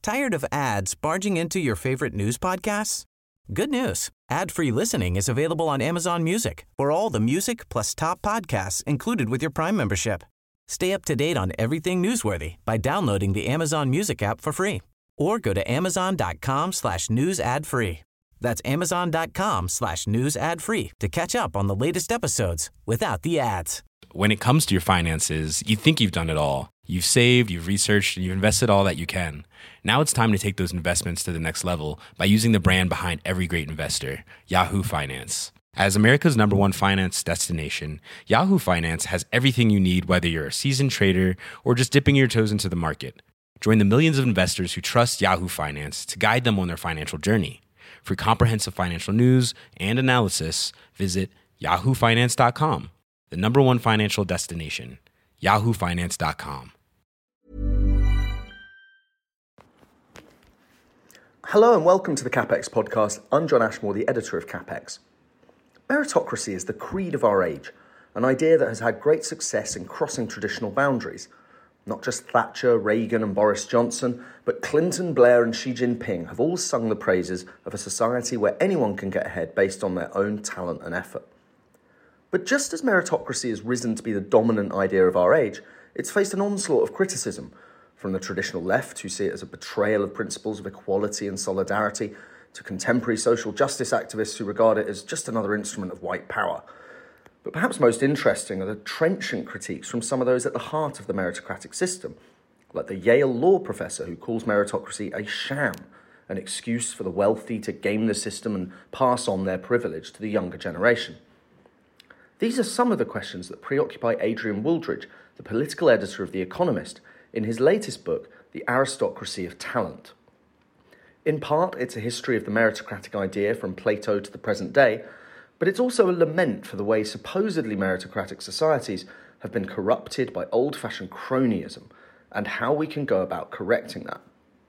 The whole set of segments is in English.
Tired of ads barging into your favorite news podcasts? Good news. Ad-free listening is available on Amazon Music for all the music plus top podcasts included with your Prime membership. Stay up to date on everything newsworthy by downloading the Amazon Music app for free or go to amazon.com/news ad free. That's amazon.com/news ad free to catch up on the latest episodes without the ads. When it comes to your finances, you think you've done it all. You've saved, you've researched, and you've invested all that you can. Now it's time to take those investments to the next level by using the brand behind every great investor, Yahoo Finance. As America's #1 finance destination, Yahoo Finance has everything you need, whether you're a seasoned trader or just dipping your toes into the market. Join the millions of investors who trust Yahoo Finance to guide them on their financial journey. For comprehensive financial news and analysis, visit yahoofinance.com, the #1 financial destination, yahoofinance.com. Hello and welcome to the CapX podcast. I'm John Ashmore, the editor of CapX. Meritocracy is the creed of our age, an idea that has had great success in crossing traditional boundaries. Not just Thatcher, Reagan and Boris Johnson, but Clinton, Blair and Xi Jinping have all sung the praises of a society where anyone can get ahead based on their own talent and effort. But just as meritocracy has risen to be the dominant idea of our age, it's faced an onslaught of criticism from the traditional left, who see it as a betrayal of principles of equality and solidarity, to contemporary social justice activists who regard it as just another instrument of white power. But perhaps most interesting are the trenchant critiques from some of those at the heart of the meritocratic system, like the Yale law professor who calls meritocracy a sham, an excuse for the wealthy to game the system and pass on their privilege to the younger generation. These are some of the questions that preoccupy Adrian Wooldridge, the political editor of The Economist, in his latest book, The Aristocracy of Talent. In part, it's a history of the meritocratic idea from Plato to the present day, but it's also a lament for the way supposedly meritocratic societies have been corrupted by old-fashioned cronyism and how we can go about correcting that.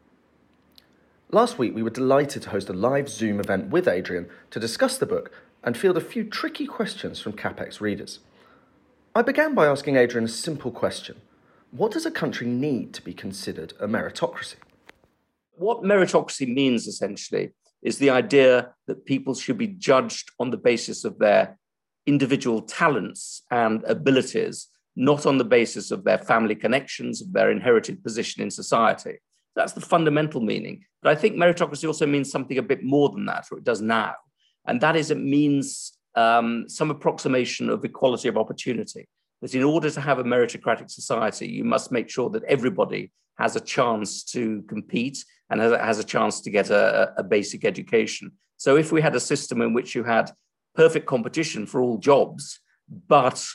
Last week, we were delighted to host a live Zoom event with Adrian to discuss the book and field a few tricky questions from CapX readers. I began by asking Adrian a simple question. What does a country need to be considered a meritocracy? What meritocracy means, essentially, is the idea that people should be judged on the basis of their individual talents and abilities, not on the basis of their family connections, of their inherited position in society. That's the fundamental meaning. But I think meritocracy also means something a bit more than that, or it does now. And that is, it means some approximation of equality of opportunity. That in order to have a meritocratic society, you must make sure that everybody has a chance to compete and has a chance to get a basic education. So if we had a system in which you had perfect competition for all jobs, but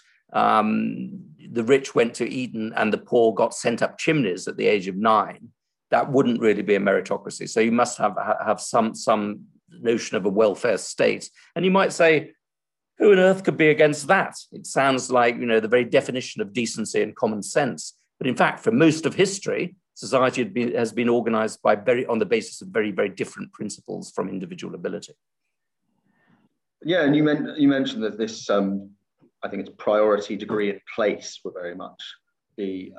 the rich went to Eton and the poor got sent up chimneys at the age of 9, that wouldn't really be a meritocracy. So you must have some notion of a welfare state. And you might say, who on earth could be against that? It sounds like, the very definition of decency and common sense. But in fact, for most of history, society has been organized on the basis of very, very different principles from individual ability. Yeah, and you mentioned that this, I think it's priority, degree, and place were very much the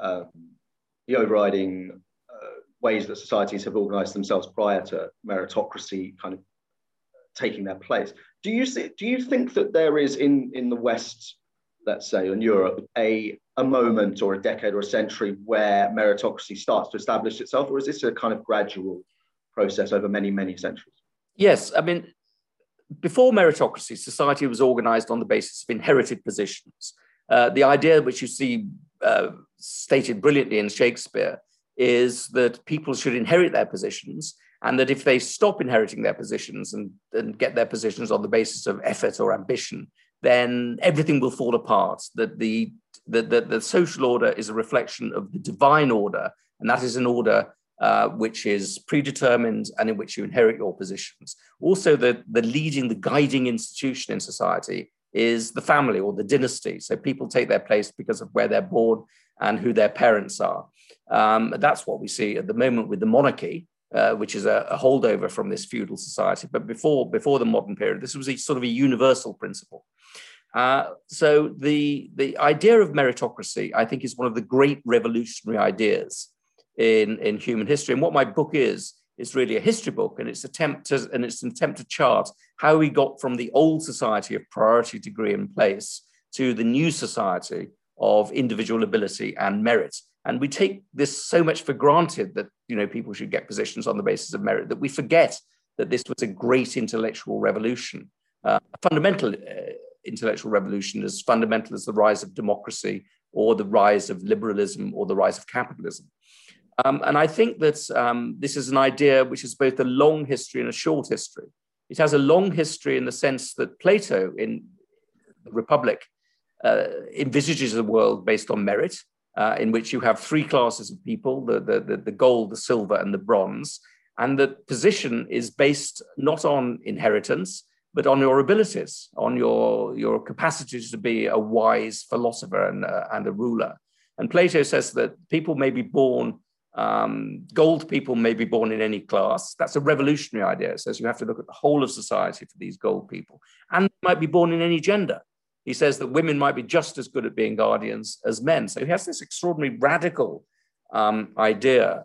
overriding ways that societies have organized themselves prior to meritocracy kind of taking their place. Do you think that there is in the West, let's say, in Europe, a moment or a decade or a century where meritocracy starts to establish itself, or is this a kind of gradual process over many, many centuries? Yes, I mean, before meritocracy, society was organized on the basis of inherited positions. The idea which you see stated brilliantly in Shakespeare is that people should inherit their positions, and that if they stop inheriting their positions and get their positions on the basis of effort or ambition, then everything will fall apart. That the social order is a reflection of the divine order, and that is an order which is predetermined and in which you inherit your positions. Also, the guiding institution in society is the family or the dynasty. So people take their place because of where they're born and who their parents are. That's what we see at the moment with the monarchy, which is a holdover from this feudal society. But before the modern period, this was a sort of a universal principle. So the idea of meritocracy, I think, is one of the great revolutionary ideas in human history. And what my book is really a history book, and it's an attempt to chart how we got from the old society of priority, degree, and place to the new society of individual ability and merit. And we take this so much for granted that, people should get positions on the basis of merit, that we forget that this was a great intellectual revolution, a fundamental intellectual revolution, as fundamental as the rise of democracy or the rise of liberalism or the rise of capitalism. And I think that this is an idea which has both a long history and a short history. It has a long history in the sense that Plato in the Republic envisages a world based on merit, in which you have three classes of people, the gold, the silver, and the bronze. And the position is based not on inheritance, but on your abilities, on your capacity to be a wise philosopher and a ruler. And Plato says that people may be born, gold people may be born in any class. That's a revolutionary idea. It says you have to look at the whole of society for these gold people. And they might be born in any gender. He says that women might be just as good at being guardians as men. So he has this extraordinary radical idea.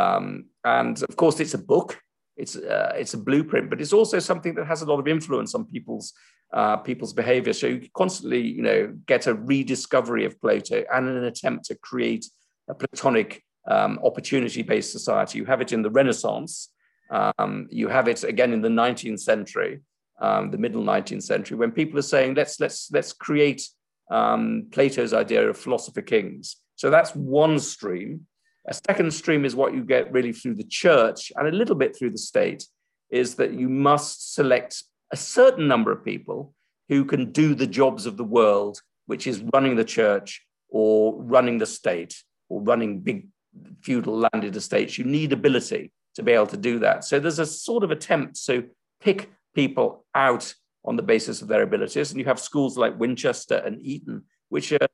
And of course, it's a book. It's a blueprint, but it's also something that has a lot of influence on people's behavior. So you constantly, get a rediscovery of Plato and an attempt to create a Platonic opportunity-based society. You have it in the Renaissance. You have it again in the 19th century, the middle 19th century, when people are saying, let's create Plato's idea of philosopher kings. So that's one stream. A second stream is what you get really through the church and a little bit through the state, is that you must select a certain number of people who can do the jobs of the world, which is running the church or running the state or running big feudal landed estates. You need ability to be able to do that. So there's a sort of attempt to pick people out on the basis of their abilities. And you have schools like Winchester and Eton, which are,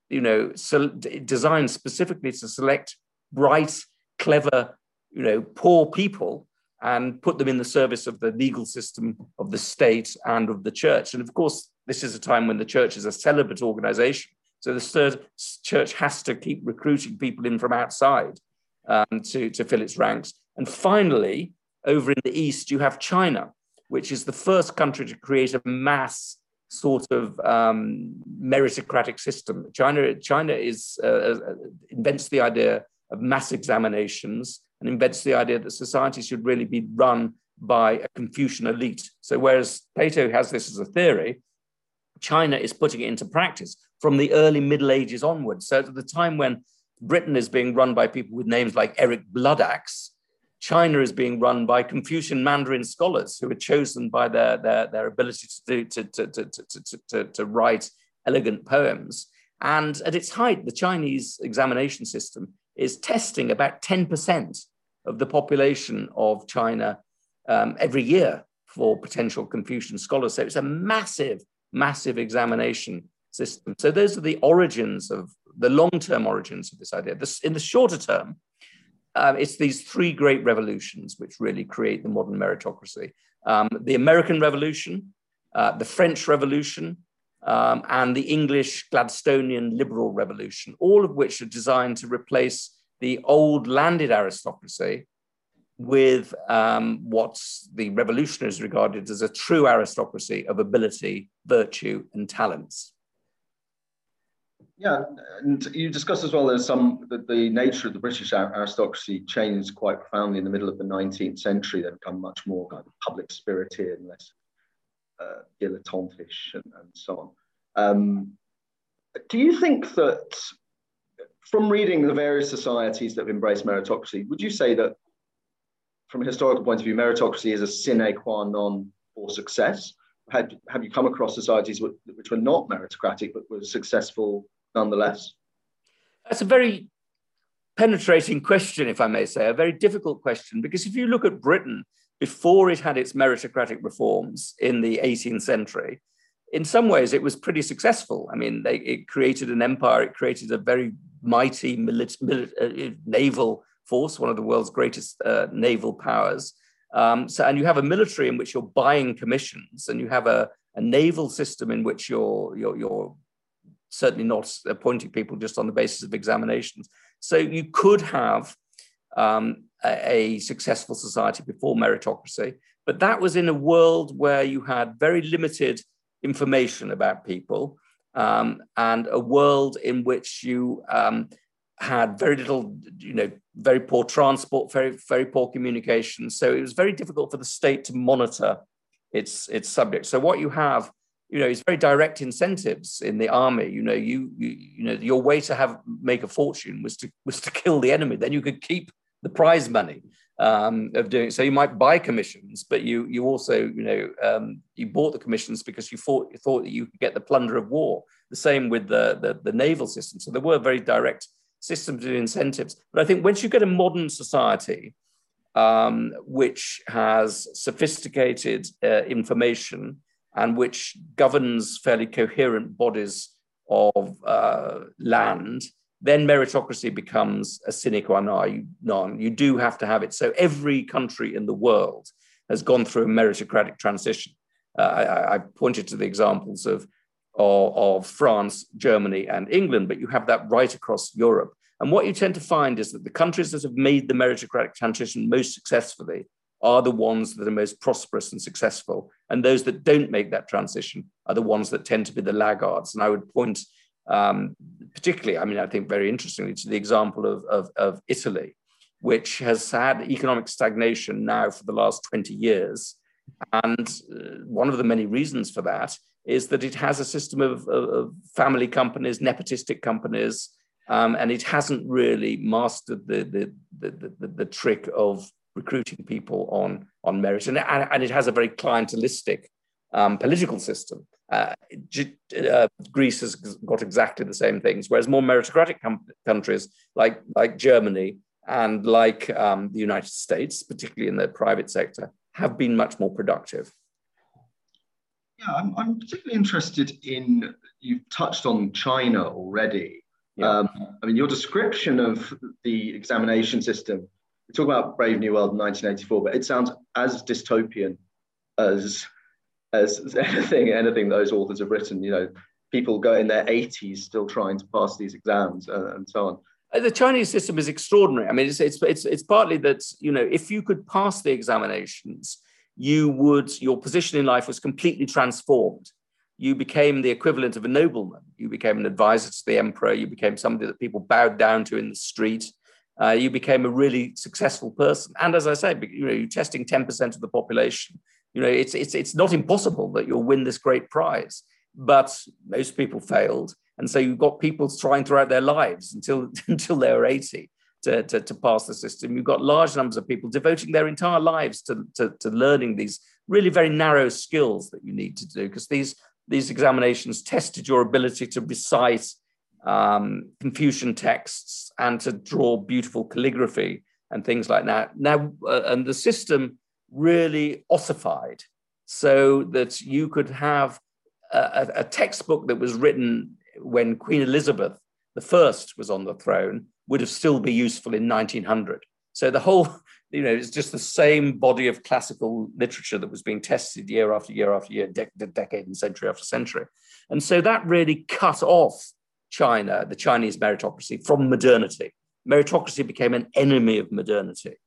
designed specifically to select bright, clever, poor people and put them in the service of the legal system of the state and of the church. And of course, this is a time when the church is a celibate organization. So the church has to keep recruiting people in from outside to fill its ranks. And finally, over in the East, you have China, which is the first country to create a mass sort of meritocratic system. China invents the idea of mass examinations and invents the idea that society should really be run by a Confucian elite. So whereas Plato has this as a theory, China is putting it into practice from the early Middle Ages onwards. So at the time when Britain is being run by people with names like Eric Bloodaxe, China is being run by Confucian Mandarin scholars who are chosen by their ability to write elegant poems. And at its height, the Chinese examination system is testing about 10% of the population of China every year for potential Confucian scholars. So it's a massive, massive examination system. So those are the origins of the long-term origins of this idea. In the shorter term, it's these three great revolutions which really create the modern meritocracy. The American Revolution, the French Revolution, and the English Gladstonian Liberal Revolution, all of which are designed to replace the old landed aristocracy with what the revolutionaries regarded as a true aristocracy of ability, virtue, and talents. Yeah, and you discussed as well that the nature of the British aristocracy changed quite profoundly in the middle of the 19th century. They've become much more kind of public-spirited and less dilettantish and so on. Do you think that, from reading the various societies that have embraced meritocracy, would you say that, from a historical point of view, meritocracy is a sine qua non for success? Have you come across societies which were not meritocratic but were successful nonetheless? That's a very penetrating question, if I may say, a very difficult question, because if you look at Britain before it had its meritocratic reforms in the 18th century, in some ways it was pretty successful. I mean, it created an empire, it created a very mighty naval force, one of the world's greatest naval powers. And you have a military in which you're buying commissions, and you have a naval system in which you're certainly not appointing people just on the basis of examinations. So you could have a successful society before meritocracy. But that was in a world where you had very limited information about people, and a world in which you had very little, very poor transport, very, very poor communication. So it was very difficult for the state to monitor its subjects. So what you have, is very direct incentives in the army. Your way to make a fortune was to kill the enemy. Then you could keep the prize money of doing it. So you might buy commissions, but you also, you bought the commissions because you thought that you could get the plunder of war. The same with the naval system. So there were very direct systems of incentives. But I think once you get a modern society, which has sophisticated information and which governs fairly coherent bodies of land, then meritocracy becomes a sine qua non. You do have to have it. So every country in the world has gone through a meritocratic transition. I pointed to the examples of France, Germany, and England, but you have that right across Europe. And what you tend to find is that the countries that have made the meritocratic transition most successfully are the ones that are most prosperous and successful. And those that don't make that transition are the ones that tend to be the laggards. And I would point particularly, I think very interestingly, to the example of Italy, which has had economic stagnation now for the last 20 years. And one of the many reasons for that is that it has a system of family companies, nepotistic companies, and it hasn't really mastered the trick of recruiting people on merit. And it has a very clientelistic political system. Greece has got exactly the same things, whereas more meritocratic countries like Germany and like the United States, particularly in the private sector, have been much more productive. Yeah, I'm particularly interested in, you've touched on China already. Yeah. Your description of the examination system, we talk about Brave New World in 1984, but it sounds as dystopian as anything those authors have written. People go in their 80s still trying to pass these exams and so on. The Chinese system is extraordinary. It's partly that, if you could pass the examinations, your position in life was completely transformed. You became the equivalent of a nobleman. You became an advisor to the emperor. You became somebody that people bowed down to in the street. You became a really successful person. And as I say, you're testing 10% of the population. It's not impossible that you'll win this great prize, but most people failed. And so you've got people trying throughout their lives until they were 80 to pass the system. You've got large numbers of people devoting their entire lives to learning these really very narrow skills that you need to do, because these examinations tested your ability to recite Confucian texts and to draw beautiful calligraphy and things like that. And the system really ossified so that you could have a textbook that was written when Queen Elizabeth I was on the throne would have still be useful in 1900. So the whole, it's just the same body of classical literature that was being tested year after year after year, decade and century after century. And so that really cut off China, the Chinese meritocracy, from modernity. Meritocracy became an enemy of modernity.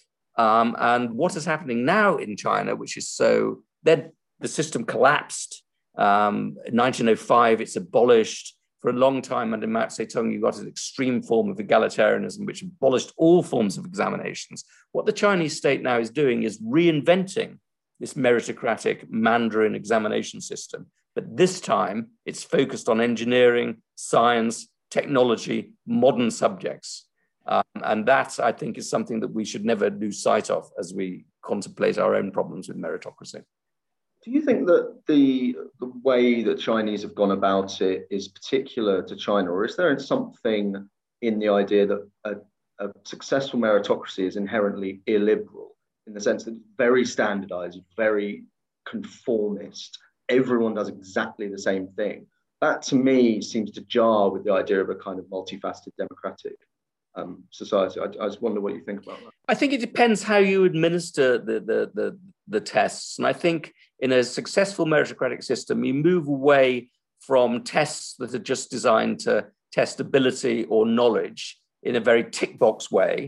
And what is happening now in China, which is then the system collapsed. In 1905, it's abolished. For a long time under Mao Zedong, you got an extreme form of egalitarianism, which abolished all forms of examinations. What the Chinese state now is doing is reinventing this meritocratic Mandarin examination system. But this time, it's focused on engineering, science, technology, modern subjects. And that, I think, is something that we should never lose sight of as we contemplate our own problems with meritocracy. Do you think that the way that Chinese have gone about it is particular to China, or is there something in the idea that a successful meritocracy is inherently illiberal, in the sense that it's very standardized, very conformist, everyone does exactly the same thing? That, to me, seems to jar with the idea of a kind of multifaceted democratic society. I just wonder what you think about that. I think it depends how you administer the tests. And I think in a successful meritocratic system, you move away from tests that are just designed to test ability or knowledge in a very tick box way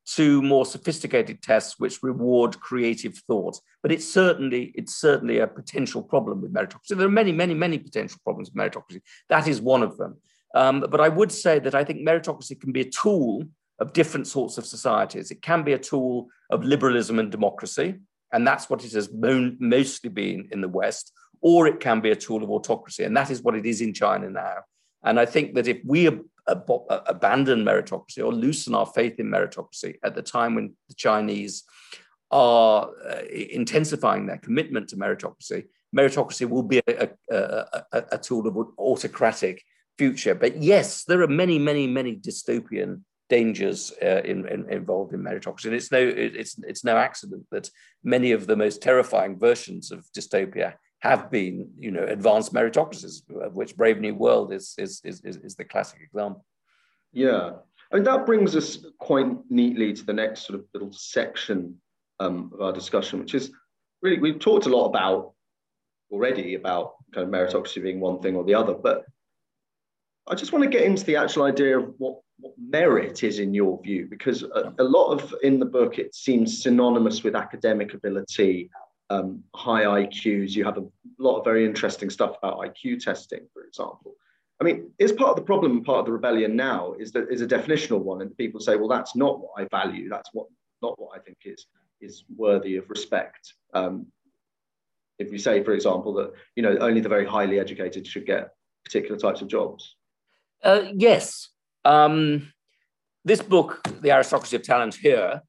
to more sophisticated tests which reward creative thought. But it's certainly a potential problem with meritocracy. There are many, many, many potential problems with meritocracy. That is one of them. But I would say that I think meritocracy can be a tool of different sorts of societies. It can be a tool of liberalism and democracy, and that's what it has mostly been in the West, or it can be a tool of autocracy, and that is what it is in China now. And I think that if we abandon meritocracy or loosen our faith in meritocracy at the time when the Chinese are intensifying their commitment to meritocracy, meritocracy will be a tool of autocratic future. But yes, there are many, many, many dystopian dangers involved in meritocracy. And it's no accident that many of the most terrifying versions of dystopia have been, advanced meritocracies, of which Brave New World is the classic example. Yeah, I mean, that brings us quite neatly to the next sort of little section of our discussion, which is really, we've talked a lot about kind of meritocracy being one thing or the other, but I just want to get into the actual idea of what merit is in your view, because a lot of in the book, it seems synonymous with academic ability, high IQs. You have a lot of very interesting stuff about IQ testing, for example. I mean, is part of the problem and part of the rebellion now is that is a definitional one, and people say, well, that's not what I value. That's not what I think is worthy of respect. If you say, for example, that only the very highly educated should get particular types of jobs. Yes. This book, The Aristocracy of Talent here,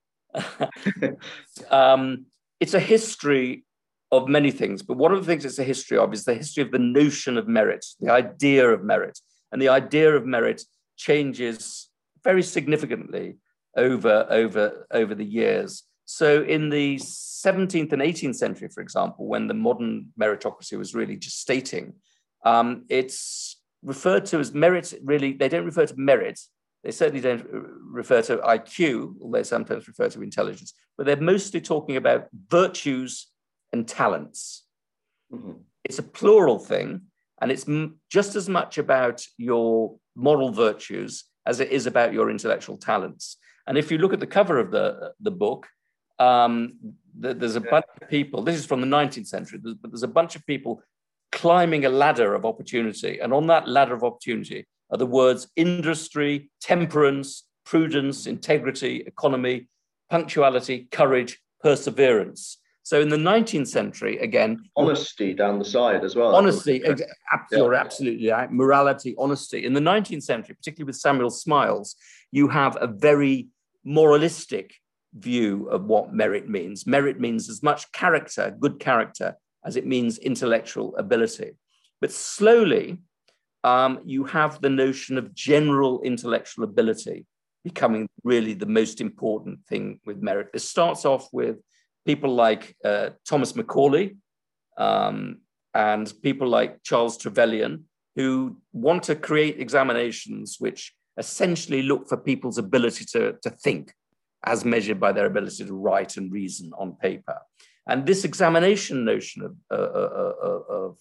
it's a history of many things, but one of the things it's a history of is the history of the notion of merit, the idea of merit. And the idea of merit changes very significantly over the years. So in the 17th and 18th century, for example, when the modern meritocracy was really gestating, it's referred to as merit. Really, they don't refer to merit. They certainly don't refer to IQ, although they sometimes refer to intelligence, but they're mostly talking about virtues and talents. Mm-hmm. It's a plural thing, and it's just as much about your moral virtues as it is about your intellectual talents. And if you look at the cover of the book, there's a bunch of people, this is from the 19th century, but there's a bunch of people climbing a ladder of opportunity. And on that ladder of opportunity are the words industry, temperance, prudence, integrity, economy, punctuality, courage, perseverance. So in the 19th century, again... Honesty down the side as well. Honesty, you're absolutely right. Morality, honesty. In the 19th century, particularly with Samuel Smiles, you have a very moralistic view of what merit means. Merit means as much character, good character, as it means intellectual ability. But slowly, you have the notion of general intellectual ability becoming really the most important thing with merit. This starts off with people like Thomas Macaulay and people like Charles Trevelyan, who want to create examinations which essentially look for people's ability to think as measured by their ability to write and reason on paper. And this examination notion of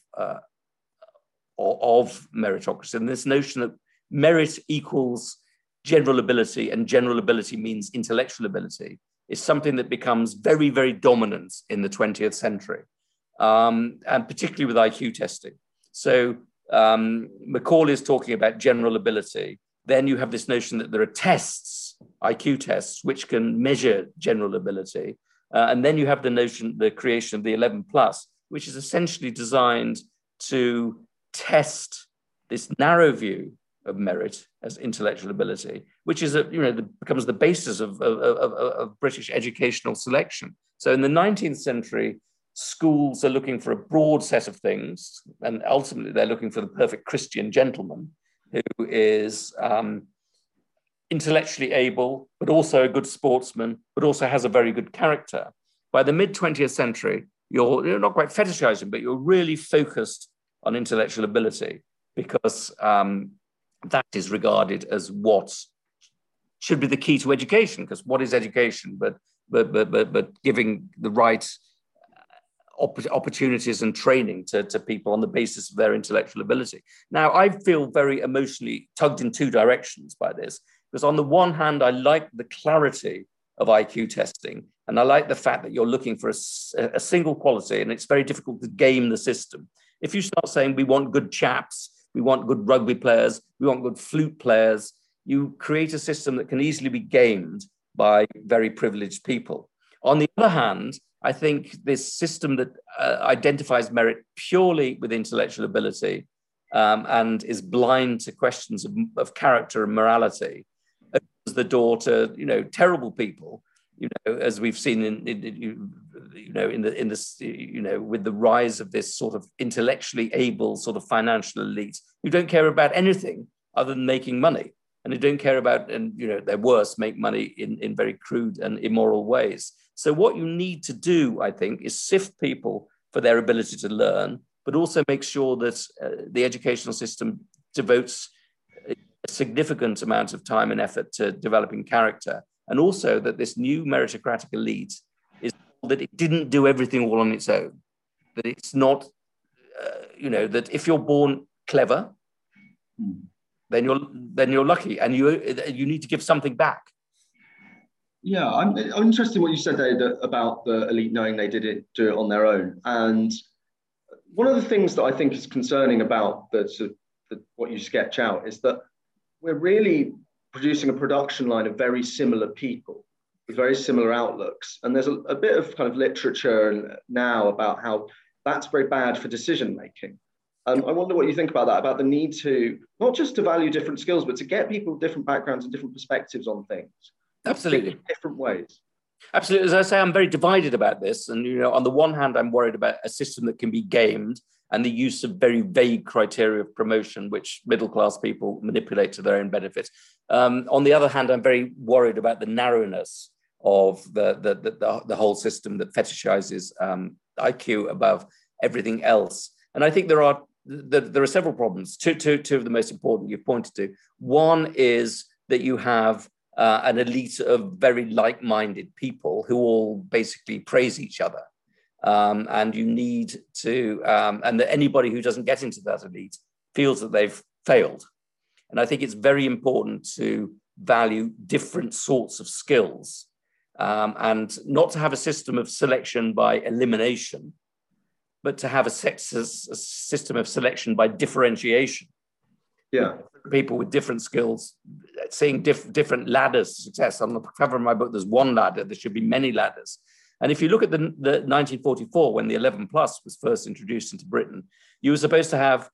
meritocracy, and this notion that merit equals general ability and general ability means intellectual ability, is something that becomes very, very dominant in the 20th century, and particularly with IQ testing. So Macaulay is talking about general ability. Then you have this notion that there are tests, IQ tests, which can measure general ability. And then you have the creation of the 11 plus, which is essentially designed to test this narrow view of merit as intellectual ability, which is becomes the basis of British educational selection. So in the 19th century, schools are looking for a broad set of things, and ultimately they're looking for the perfect Christian gentleman who is intellectually able, but also a good sportsman, but also has a very good character. By the mid-20th century, you're not quite fetishizing, but you're really focused on intellectual ability, because that is regarded as what should be the key to education. Because what is education but giving the right opportunities and training to people on the basis of their intellectual ability. Now, I feel very emotionally tugged in two directions by this, because on the one hand, I like the clarity of IQ testing. And I like the fact that you're looking for a single quality, and it's very difficult to game the system. If you start saying we want good chaps, we want good rugby players, we want good flute players, you create a system that can easily be gamed by very privileged people. On the other hand, I think this system that identifies merit purely with intellectual ability and is blind to questions of character and morality opens the door to, terrible people, as we've seen with the rise of this sort of intellectually able sort of financial elite who don't care about anything other than making money. And they don't care about, and they're worse, make money in very crude and immoral ways. So what you need to do, I think, is sift people for their ability to learn, but also make sure that the educational system devotes a significant amount of time and effort to developing character. And also that this new meritocratic elite is that it didn't do everything all on its own. That it's not, that if you're born clever, then you're lucky, and you need to give something back. Yeah, I'm interested in what you said there about the elite knowing they do it on their own. And one of the things that I think is concerning about what you sketch out is that we're really producing a production line of very similar people with very similar outlooks. And there's a bit of kind of literature now about how that's very bad for decision making. I wonder what you think about that, about the need to, not just to value different skills, but to get people with different backgrounds and different perspectives on things. Absolutely. Different ways. Absolutely. As I say, I'm very divided about this. And, on the one hand, I'm worried about a system that can be gamed and the use of very vague criteria of promotion, which middle-class people manipulate to their own benefit. On the other hand, I'm very worried about the narrowness of the whole system that fetishizes IQ above everything else. And I think there are several problems. Two of the most important you've pointed to. One is that you have an elite of very like-minded people who all basically praise each other. And you need to, and that anybody who doesn't get into that elite feels that they've failed. And I think it's very important to value different sorts of skills and not to have a system of selection by elimination, but to have a system of selection by differentiation. Yeah. People with different skills, seeing different ladders to success. On the cover of my book, there's one ladder. There should be many ladders. And if you look at the 1944, when the 11 plus was first introduced into Britain, you were supposed to have,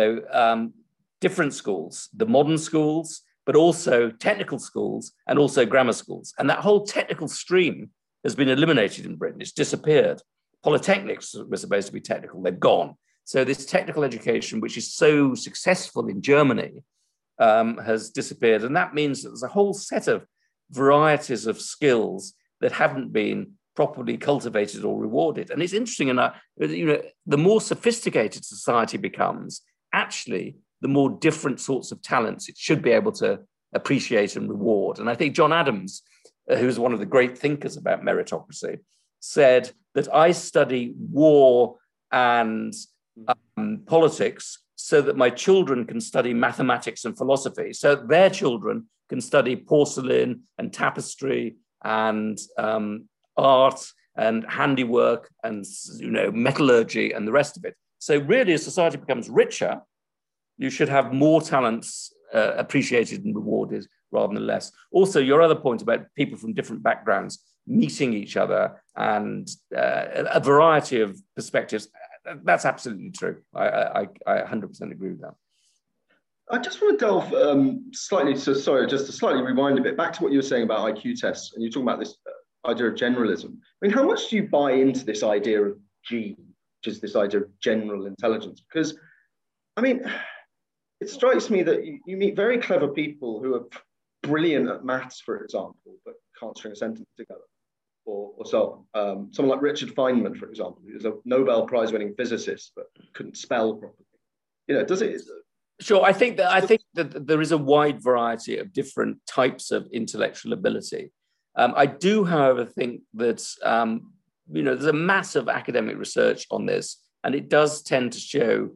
different schools, the modern schools, but also technical schools and also grammar schools. And that whole technical stream has been eliminated in Britain. It's disappeared. Polytechnics were supposed to be technical. They've gone. So this technical education, which is so successful in Germany, has disappeared. And that means that there's a whole set of varieties of skills that haven't been properly cultivated or rewarded. And it's interesting, the more sophisticated society becomes, actually, the more different sorts of talents it should be able to appreciate and reward. And I think John Adams, who's one of the great thinkers about meritocracy, said that I study war and politics so that my children can study mathematics and philosophy, so their children can study porcelain and tapestry and art and handiwork and metallurgy and the rest of it. So really, as society becomes richer, you should have more talents appreciated and rewarded rather than less. Also, your other point about people from different backgrounds meeting each other and a variety of perspectives, that's absolutely true. I 100% agree with that. I just want to delve just to slightly rewind a bit back to what you were saying about IQ tests, and you're talking about this idea of generalism. I mean, how much do you buy into this idea of G, which is this idea of general intelligence? Because, I mean, it strikes me that you meet very clever people who are brilliant at maths, for example, but can't string a sentence together, or so on. Someone like Richard Feynman, for example, who's a Nobel Prize-winning physicist, but couldn't spell properly. Does it? Sure, I think that there is a wide variety of different types of intellectual ability. I do, however, think that there's a massive academic research on this, and it does tend to show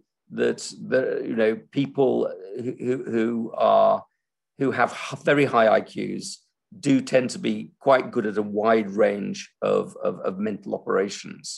that people who have very high IQs do tend to be quite good at a wide range of mental operations.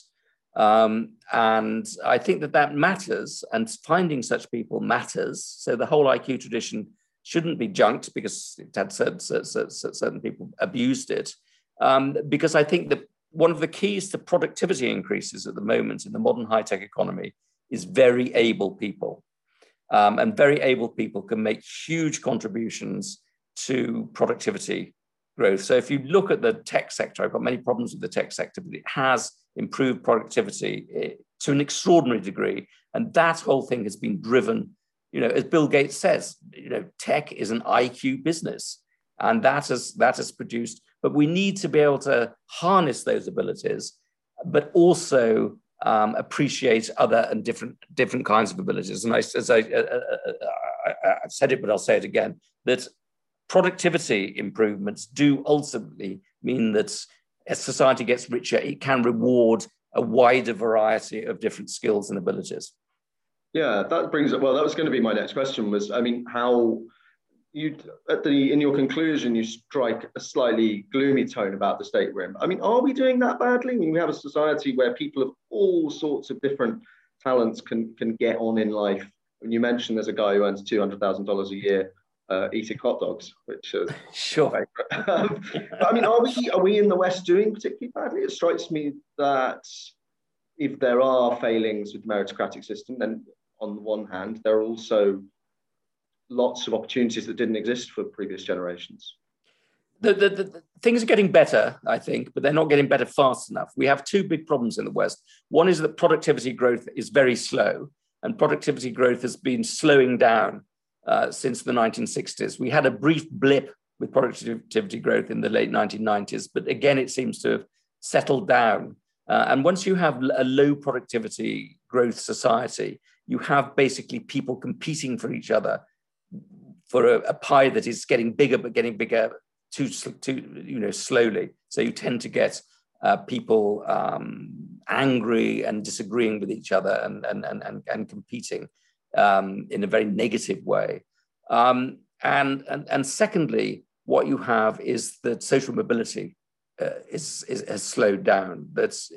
And I think that matters, and finding such people matters. So the whole IQ tradition shouldn't be junked because it had certain people abused it. Because I think that one of the keys to productivity increases at the moment in the modern high-tech economy is very able people. And very able people can make huge contributions to productivity growth. So if you look at the tech sector, I've got many problems with the tech sector, but it has improved productivity to an extraordinary degree. And that whole thing has been driven, as Bill Gates says, tech is an IQ business. And that has produced, but we need to be able to harness those abilities, but also appreciate other and different kinds of abilities. And I've said it, but I'll say it again, that productivity improvements do ultimately mean that as society gets richer, it can reward a wider variety of different skills and abilities. Yeah, that brings it. Well, that was going to be my next question was, how in your conclusion, you strike a slightly gloomy tone about the state we're in. Are we doing that badly? We have a society where people of all sorts of different talents can get on in life. When you mentioned there's a guy who earns $200,000 a year eating hot dogs, which is sure. Are we in the West doing particularly badly? It strikes me that if there are failings with the meritocratic system, then on the one hand, there are also lots of opportunities that didn't exist for previous generations. The things are getting better, I think, but they're not getting better fast enough. We have two big problems in the West. One is that productivity growth is very slow, and productivity growth has been slowing down since the 1960s. We had a brief blip with productivity growth in the late 1990s, but again, it seems to have settled down. And once you have a low productivity growth society, you have basically people competing for each other for a pie that is getting bigger, but getting bigger too slowly. So you tend to get people angry and disagreeing with each other and competing in a very negative way. And secondly, what you have is that social mobility has slowed down.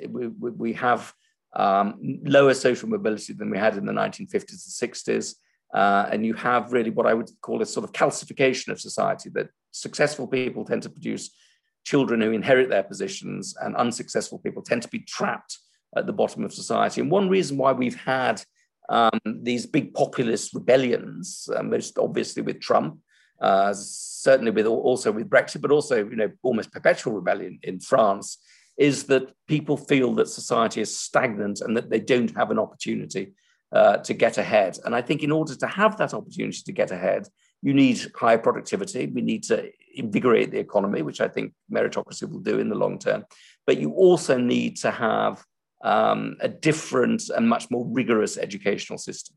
We have lower social mobility than we had in the 1950s and 60s. And you have really what I would call a sort of calcification of society, that successful people tend to produce children who inherit their positions, and unsuccessful people tend to be trapped at the bottom of society. And one reason why we've had these big populist rebellions, most obviously with Trump, certainly also with Brexit, but also almost perpetual rebellion in France, is that people feel that society is stagnant and that they don't have an opportunity to get ahead. And I think in order to have that opportunity to get ahead, you need higher productivity. We need to invigorate the economy, which I think meritocracy will do in the long term. But you also need to have a different and much more rigorous educational system.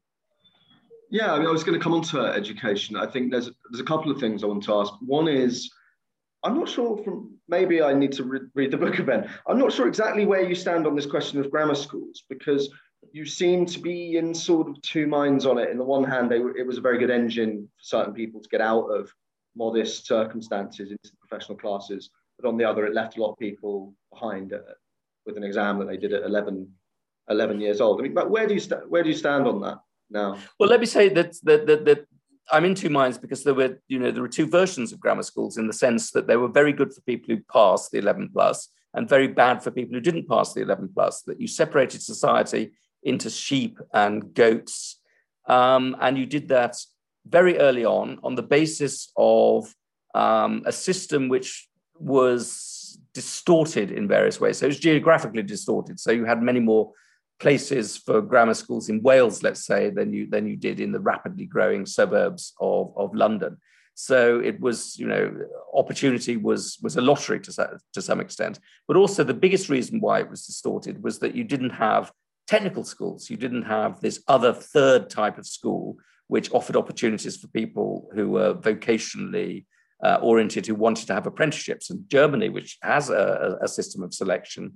Yeah, I was going to come on to education. I think there's a couple of things I want to ask. One is, I'm not sure maybe I need to read the book again. I'm not sure exactly where you stand on this question of grammar schools, because you seem to be in sort of two minds on it. In the one hand, it was a very good engine for certain people to get out of modest circumstances into professional classes. But on the other, it left a lot of people behind with an exam that they did at 11 years old. But where do you stand on that now? Well, let me say that I'm in two minds, because there were two versions of grammar schools, in the sense that they were very good for people who passed the 11 plus and very bad for people who didn't pass the 11 plus, that you separated society into sheep and goats. And you did that very early on the basis of a system which was distorted in various ways. So it was geographically distorted. So you had many more places for grammar schools in Wales, let's say, than you did in the rapidly growing suburbs of London. So it was, opportunity was a lottery to some extent. But also the biggest reason why it was distorted was that you didn't have technical schools. You didn't have this other third type of school, which offered opportunities for people who were vocationally oriented, who wanted to have apprenticeships. And Germany, which has a system of selection,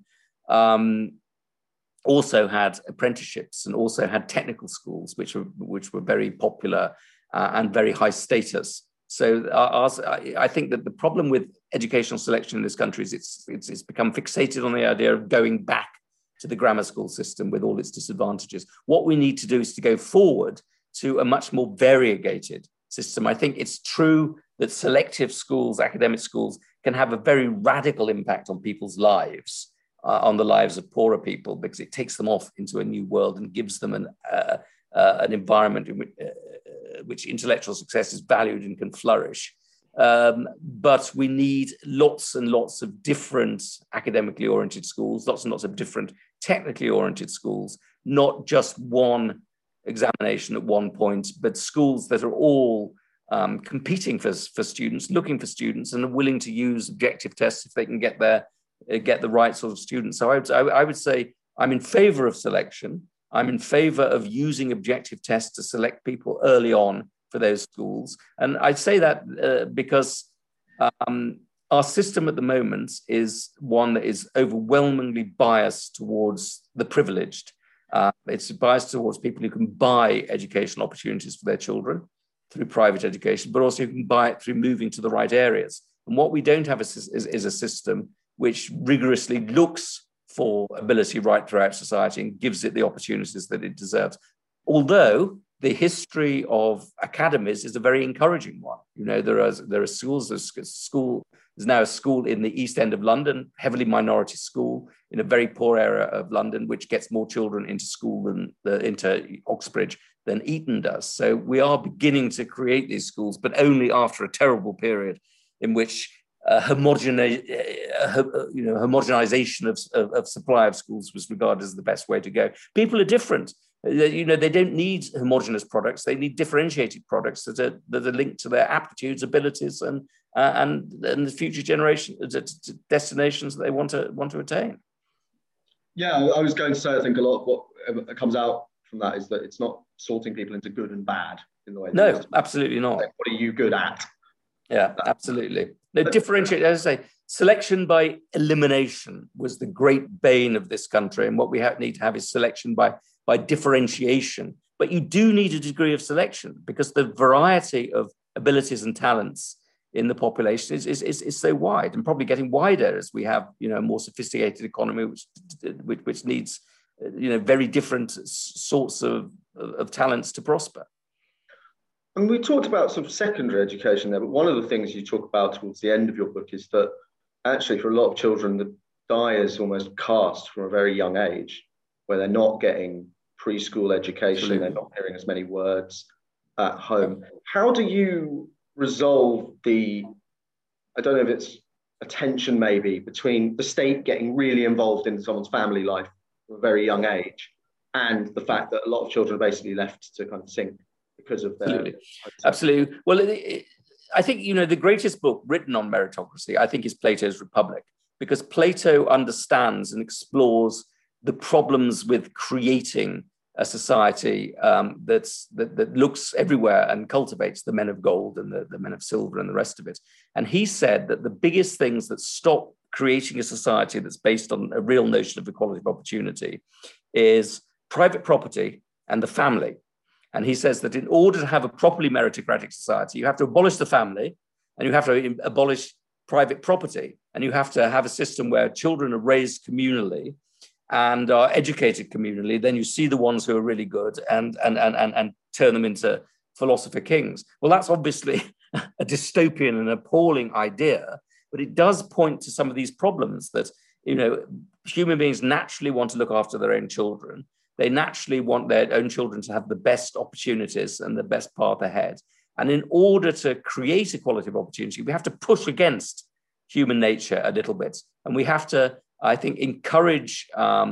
also had apprenticeships and also had technical schools, which were very popular and very high status So I think that the problem with educational selection in this country is it's become fixated on the idea of going back to the grammar school system with all its disadvantages. What we need to do is to go forward to a much more variegated system. I think it's true that selective schools, academic schools, can have a very radical impact on people's lives, on the lives of poorer people, because it takes them off into a new world and gives them an environment in which intellectual success is valued and can flourish. But we need lots and lots of different academically oriented schools, lots and lots of different technically oriented schools, not just one examination at one point, but schools that are all competing for students, looking for students, and are willing to use objective tests if they can get the right sort of students. So I would say I'm in favor of selection. I'm in favor of using objective tests to select people early on for those schools. And I say that because our system at the moment is one that is overwhelmingly biased towards the privileged. It's biased towards people who can buy educational opportunities for their children through private education, but also who can buy it through moving to the right areas. And what we don't have is a system which rigorously looks for ability right throughout society and gives it the opportunities that it deserves. Although the history of academies is a very encouraging one. You know, there are schools. There's now a school in the East End of London, heavily minority school in a very poor area of London, which gets more children into school into Oxbridge than Eton does. So we are beginning to create these schools, but only after a terrible period in which homogenization of supply of schools was regarded as the best way to go. People are different. They don't need homogenous products. They need differentiated products that are linked to their aptitudes, abilities, and the future generation destinations that they want to attain. Yeah, I was going to say, I think a lot of what comes out from that is that it's not sorting people into good and bad in the way. No, absolutely not. Like, what are you good at? Yeah, absolutely. No, differentiate, as I say, selection by elimination was the great bane of this country. And what we need to have is selection by differentiation. But you do need a degree of selection because the variety of abilities and talents in the population is so wide and probably getting wider as we have, a more sophisticated economy, which needs, very different sorts of talents to prosper. And we talked about sort of secondary education there, but one of the things you talk about towards the end of your book is that actually for a lot of children, the die is almost cast from a very young age, where they're not getting preschool education, Absolutely. They're not hearing as many words at home. How do you resolve I don't know if it's a tension maybe, between the state getting really involved in someone's family life from a very young age and the fact that a lot of children are basically left to kind of sink because of their... Absolutely. Well, I think, the greatest book written on meritocracy, I think, is Plato's Republic, because Plato understands and explores the problems with creating a society that looks everywhere and cultivates the men of gold and the men of silver and the rest of it. And he said that the biggest things that stop creating a society that's based on a real notion of equality of opportunity is private property and the family. And he says that in order to have a properly meritocratic society, you have to abolish the family and you have to abolish private property. And you have to have a system where children are raised communally and are educated communally. Then you see the ones who are really good and turn them into philosopher kings. Well, that's obviously a dystopian and appalling idea, but it does point to some of these problems that, human beings naturally want to look after their own children. They naturally want their own children to have the best opportunities and the best path ahead. And in order to create equality of opportunity, we have to push against human nature a little bit. And we have to, I think, encourage a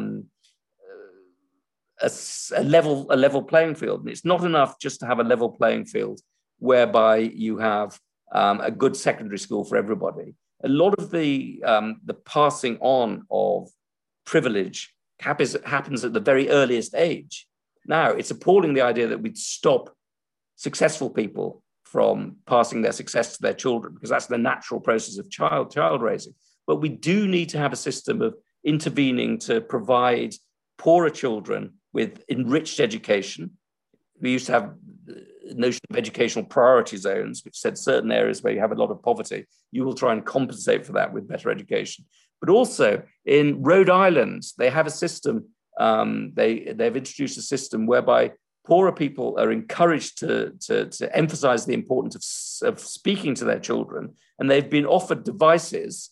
level playing field. And it's not enough just to have a level playing field whereby you have a good secondary school for everybody. A lot of the passing on of privilege happens at the very earliest age. Now, it's appalling, the idea that we'd stop successful people from passing their success to their children, because that's the natural process of child raising. But we do need to have a system of intervening to provide poorer children with enriched education. We used to have notion of educational priority zones, which said certain areas where you have a lot of poverty, you will try and compensate for that with better education. But also in Rhode Island, they have a system, they've introduced a system whereby poorer people are encouraged to emphasize the importance of speaking to their children. And they've been offered devices,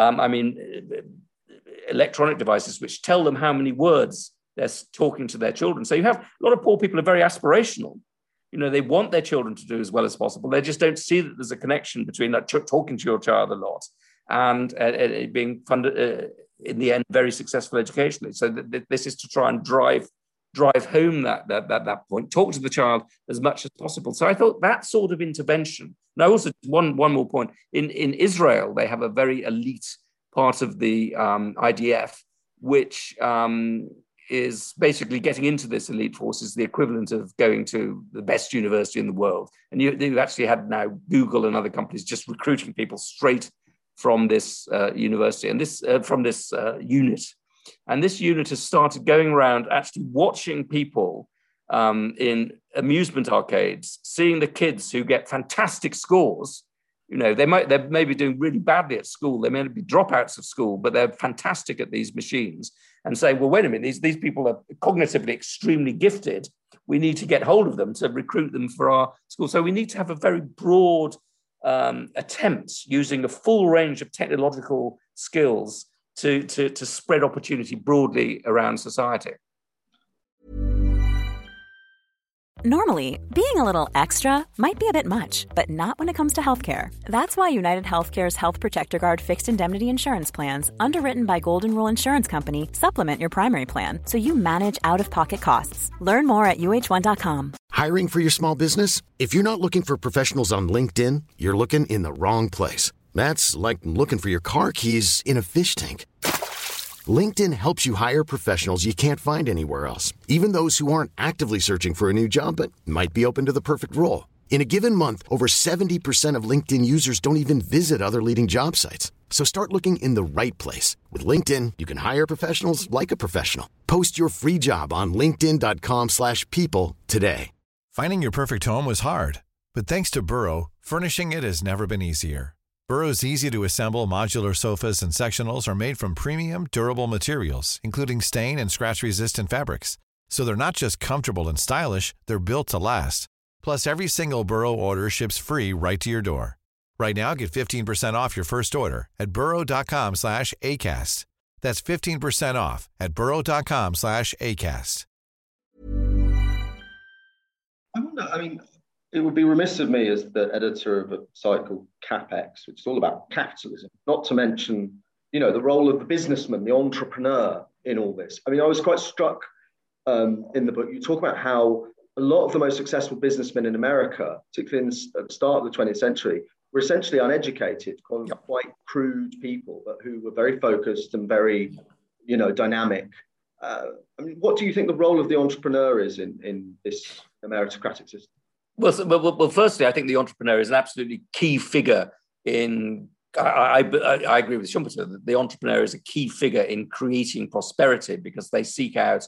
electronic devices, which tell them how many words they're talking to their children. So you have a lot of poor people are very aspirational. They want their children to do as well as possible. They just don't see that there's a connection between talking to your child a lot and it being funded, in the end, very successful educationally. So this is to try and drive home that point, talk to the child as much as possible. So I thought that sort of intervention. Now, also one more point. In Israel, they have a very elite part of the IDF, which is basically getting into this elite force is the equivalent of going to the best university in the world. And you actually had now Google and other companies just recruiting people straight from this university and from this unit. And this unit has started going around actually watching people in amusement arcades, seeing the kids who get fantastic scores. They may be doing really badly at school. They may be dropouts of school, but they're fantastic at these machines. And saying, well, wait a minute, these people are cognitively extremely gifted. We need to get hold of them to recruit them for our school. So we need to have a very broad attempt using a full range of technological skills to spread opportunity broadly around society. Normally, being a little extra might be a bit much, but not when it comes to healthcare. That's why United Healthcare's Health Protector Guard fixed indemnity insurance plans, underwritten by Golden Rule Insurance Company, supplement your primary plan so you manage out-of-pocket costs. Learn more at UH1.com. Hiring for your small business? If you're not looking for professionals on LinkedIn, you're looking in the wrong place. That's like looking for your car keys in a fish tank. LinkedIn helps you hire professionals you can't find anywhere else, even those who aren't actively searching for a new job but might be open to the perfect role. In a given month, over 70% of LinkedIn users don't even visit other leading job sites. So start looking in the right place. With LinkedIn, you can hire professionals like a professional. Post your free job on linkedin.com/people today. Finding your perfect home was hard, but thanks to Burrow, furnishing it has never been easier. Burrow's easy-to-assemble modular sofas and sectionals are made from premium, durable materials, including stain and scratch-resistant fabrics. So they're not just comfortable and stylish, they're built to last. Plus, every single Burrow order ships free right to your door. Right now, get 15% off your first order at burrow.com/ACAST. That's 15% off at burrow.com/ACAST. I wonder, it would be remiss of me as the editor of a site called CapEx, which is all about capitalism, not to mention, the role of the businessman, the entrepreneur in all this. I was quite struck in the book. You talk about how a lot of the most successful businessmen in America, particularly at the start of the 20th century, were essentially uneducated, quite crude people, but who were very focused and very, dynamic. What do you think the role of the entrepreneur is in this meritocratic system? Well, firstly, I think the entrepreneur is an absolutely key figure in. I agree with Schumpeter that the entrepreneur is a key figure in creating prosperity because they seek out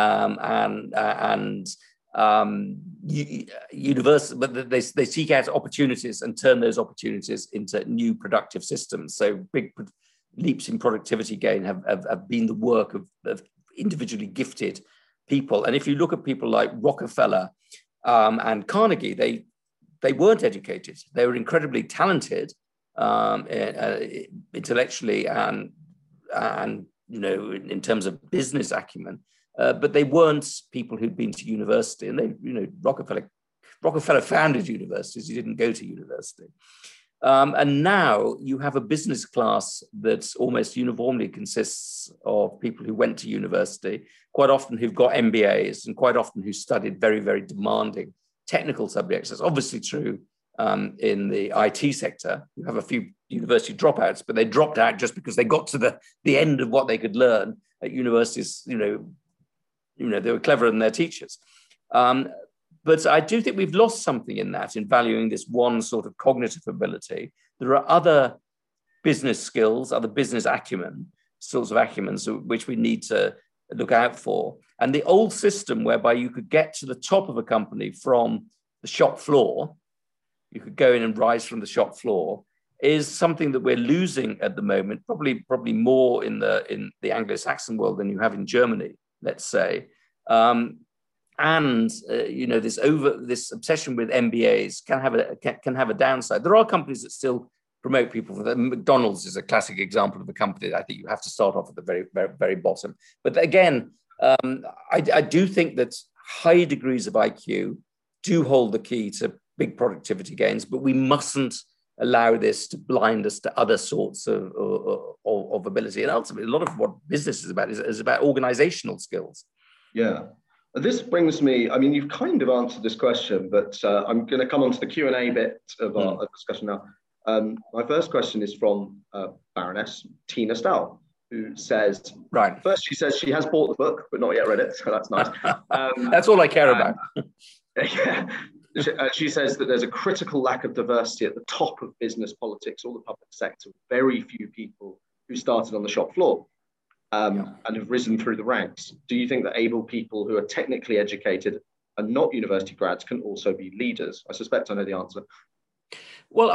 but they seek out opportunities and turn those opportunities into new productive systems. So big leaps in productivity gain have been the work of individually gifted people. And if you look at people like Rockefeller and Carnegie, they weren't educated. They were incredibly talented intellectually and in terms of business acumen, but they weren't people who'd been to university. And Rockefeller founded universities. He didn't go to university. And now you have a business class that almost uniformly consists of people who went to university, quite often who've got MBAs and quite often who studied very, very demanding technical subjects. That's obviously true in the IT sector. You have a few university dropouts, but they dropped out just because they got to the end of what they could learn at universities. They were cleverer than their teachers. But I do think we've lost something in that, in valuing this one sort of cognitive ability. There are other business skills, other business sorts of acumens, which we need to look out for. And the old system whereby you could get to the top of a company from the shop floor, you could go in and rise from the shop floor, is something that we're losing at the moment, probably more in the Anglo-Saxon world than you have in Germany, let's say. This obsession with MBAs can have a downside. There are companies that still promote people for that. McDonald's is a classic example of a company that I think you have to start off at the very, very, very bottom. But again, I do think that high degrees of IQ do hold the key to big productivity gains, but we mustn't allow this to blind us to other sorts of ability. And ultimately, a lot of what business is about is about organizational skills. Yeah. This brings me, I mean, you've kind of answered this question, but I'm going to come on to the Q&A bit of our discussion now. My first question is from Baroness Tina Stahl, who says, right. First, she says she has bought the book, but not yet read it. So that's nice. That's all I care about. Yeah. She says that there's a critical lack of diversity at the top of business, politics, or the public sector. Very few people who started on the shop floor and have risen through the ranks. Do you think that able people who are technically educated and not university grads can also be leaders? I suspect I know the answer. Well,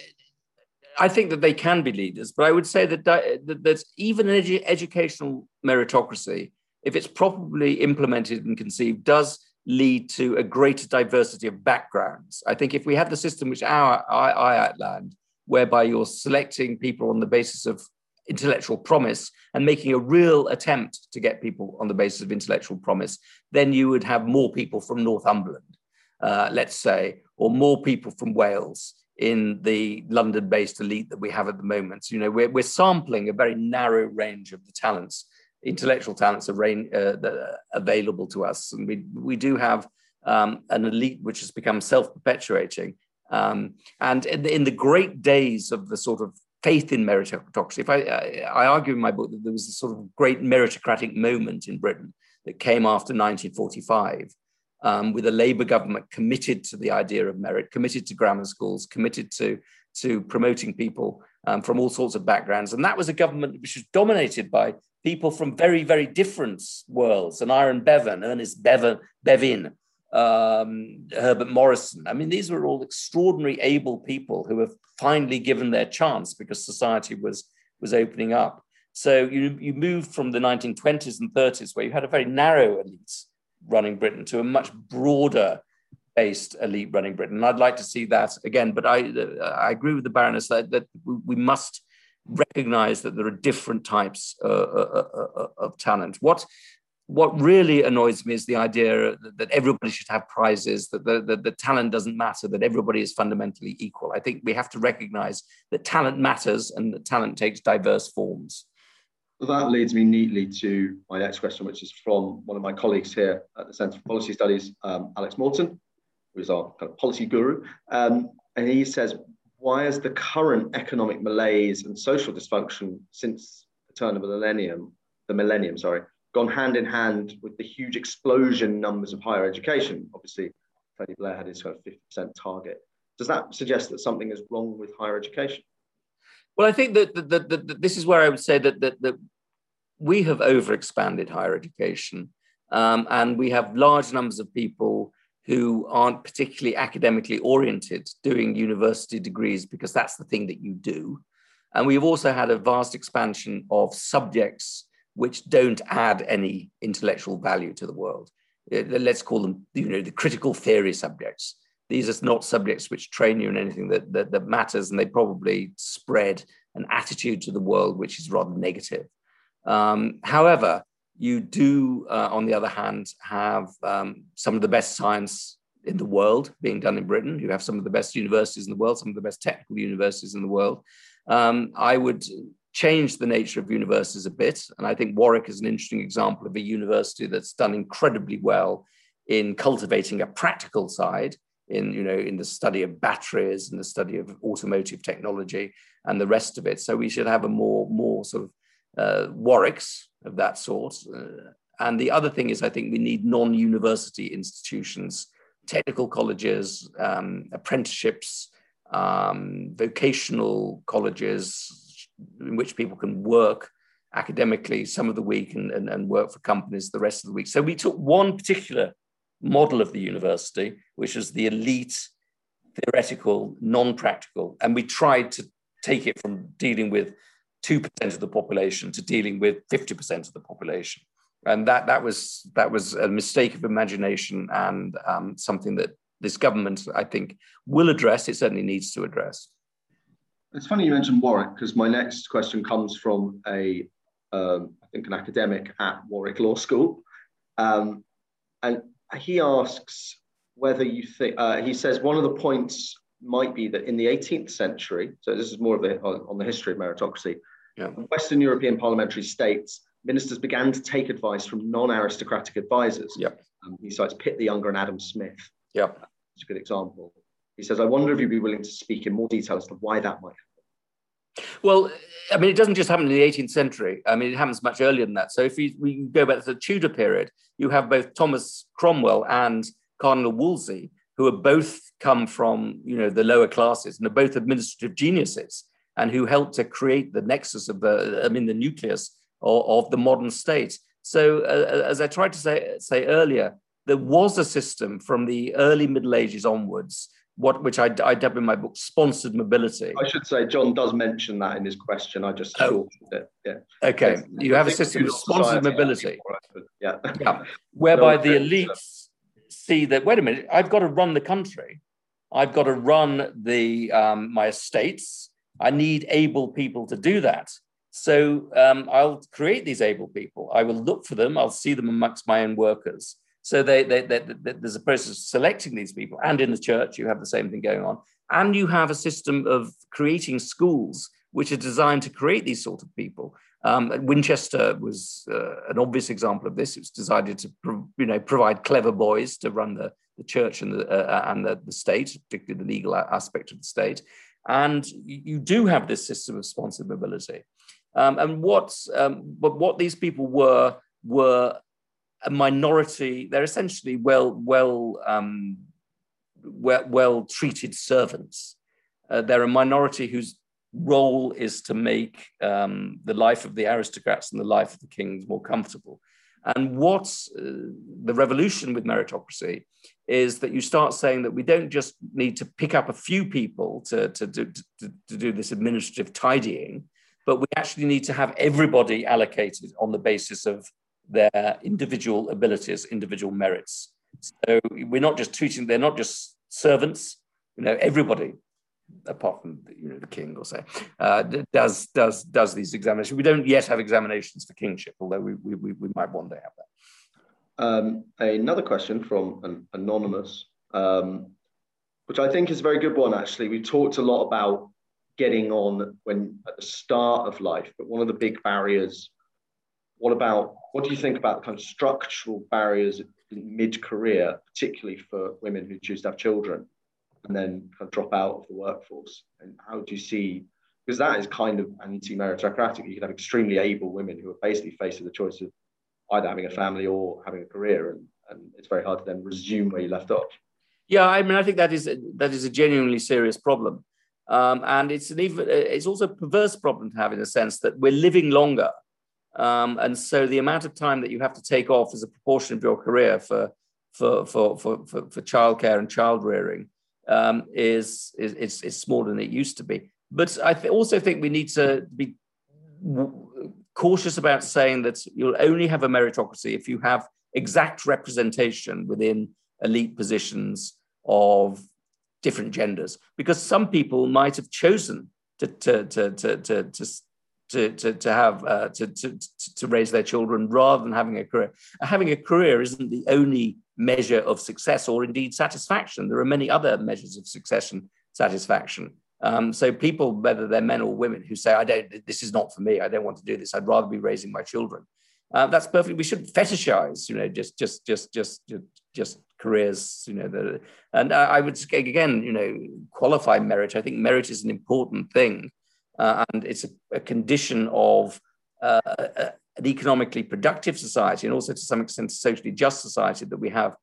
I think that they can be leaders, but I would say that even an educational meritocracy, if it's properly implemented and conceived, does lead to a greater diversity of backgrounds. I think if we have the system which I outlined, whereby you're selecting people on the basis of intellectual promise and making a real attempt to get people on the basis of intellectual promise, then you would have more people from Northumberland, let's say, or more people from Wales in the London-based elite that we have at the moment. You know, we're sampling a very narrow range of the talents, intellectual talents that are available to us. And we do have an elite which has become self-perpetuating. And in the great days of the sort of faith in meritocracy, I argue in my book that there was a sort of great meritocratic moment in Britain that came after 1945, with a Labour government committed to the idea of merit, committed to grammar schools, committed to promoting people from all sorts of backgrounds. And that was a government which was dominated by people from very, very different worlds. And Aaron Bevan, Ernest Bevin, Herbert Morrison. I mean, these were all extraordinary, able people who have finally given their chance because society was opening up. So you moved from the 1920s and 30s, where you had a very narrow elite running Britain, to a much broader based elite running Britain. And I'd like to see that again. But I agree with the Baroness that we must recognize that there are different types of talent. What really annoys me is the idea that everybody should have prizes, that the talent doesn't matter, that everybody is fundamentally equal. I think we have to recognize that talent matters and that talent takes diverse forms. Well, that leads me neatly to my next question, which is from one of my colleagues here at the Centre for Policy Studies, Alex Morton, who is our kind of policy guru. And he says, why has the current economic malaise and social dysfunction since the turn of the millennium, gone hand in hand with the huge explosion numbers of higher education? Obviously, Tony Blair had his kind of 50% target. Does that suggest that something is wrong with higher education? Well, I think that this is where I would say that we have overexpanded higher education, and we have large numbers of people who aren't particularly academically oriented doing university degrees because that's the thing that you do. And we've also had a vast expansion of subjects which don't add any intellectual value to the world. Let's call them, the critical theory subjects. These are not subjects which train you in anything that matters, and they probably spread an attitude to the world which is rather negative. However, you do, on the other hand, have some of the best science in the world being done in Britain. You have some of the best universities in the world, some of the best technical universities in the world. I would change the nature of universities a bit, and I think Warwick is an interesting example of a university that's done incredibly well in cultivating a practical side, in the study of batteries and the study of automotive technology and the rest of it. So we should have a more sort of Warwicks of that sort. And the other thing is, I think we need non-university institutions, technical colleges, apprenticeships, vocational colleges in which people can work academically some of the week and work for companies the rest of the week. So we took one particular model of the university, which is the elite, theoretical, non-practical. And we tried to take it from dealing with 2% of the population to dealing with 50% of the population. And that was a mistake of imagination, and something that this government, I think, will address. It certainly needs to address. It's funny you mentioned Warwick, because my next question comes from I think an academic at Warwick Law School. And he asks whether you think, he says one of the points might be that in the 18th century, so this is more of on the history of meritocracy, Western European parliamentary states, ministers began to take advice from non-aristocratic advisors. Yep. He cites Pitt the Younger and Adam Smith. Yep. It's a good example. He says, I wonder if you'd be willing to speak in more detail as to why that might happen. Well, I mean, it doesn't just happen in the 18th century. I mean, it happens much earlier than that. So if we go back to the Tudor period, you have both Thomas Cromwell and Cardinal Wolsey, who have both come from, the lower classes and are both administrative geniuses, and who helped to create the nexus of the nucleus of the modern state. So as I tried to say earlier, there was a system from the early Middle Ages onwards, which I dub in my book, sponsored mobility. I should say, John does mention that in his question. I just shortened it. Yeah. Okay. You have a system of sponsored mobility. Yeah. Whereby the elites see that, wait a minute, I've got to run the country. I've got to run my estates. I need able people to do that. So I'll create these able people. I will look for them. I'll see them amongst my own workers. So there's a process of selecting these people. And in the church, you have the same thing going on. And you have a system of creating schools which are designed to create these sort of people. Winchester was an obvious example of this. It was designed to provide clever boys to run the church and the state, particularly the legal aspect of the state. And you do have this system of sponsored mobility. And what these people were a minority. They're essentially well treated servants. They're a minority whose role is to make the life of the aristocrats and the life of the kings more comfortable. And what's the revolution with meritocracy is that you start saying that we don't just need to pick up a few people to do this administrative tidying, but we actually need to have everybody allocated on the basis of their individual abilities, individual merits. So we're not just treating, they're not just servants, everybody, apart from the king or say, does these examinations. We don't yet have examinations for kingship, although we might one day have that. Another question from an anonymous, which I think is a very good one, actually. We talked a lot about getting on at the start of life, but one of the big barriers, what do you think about the kind of structural barriers in mid-career, particularly for women who choose to have children and then kind of drop out of the workforce? And how do you see, because that is kind of anti-meritocratic. You can have extremely able women who are basically faced with the choice of either having a family or having a career, and it's very hard to then resume where you left off. Yeah, I mean, I think that is a genuinely serious problem. And it's also a perverse problem to have, in a sense that we're living longer. And so the amount of time that you have to take off as a proportion of your career for childcare and child rearing is smaller than it used to be. But I also think we need to be cautious about saying that you'll only have a meritocracy if you have exact representation within elite positions of different genders, because some people might have chosen to raise their children rather than having a career. Having a career isn't the only measure of success or indeed satisfaction. There are many other measures of success and satisfaction. So people, whether they're men or women, who say, this is not for me, I don't want to do this, I'd rather be raising my children. That's perfect. We shouldn't fetishize, just careers, and I would again, qualify merit. I think merit is an important thing. And it's a condition of an economically productive society, and also to some extent a socially just society, that we have,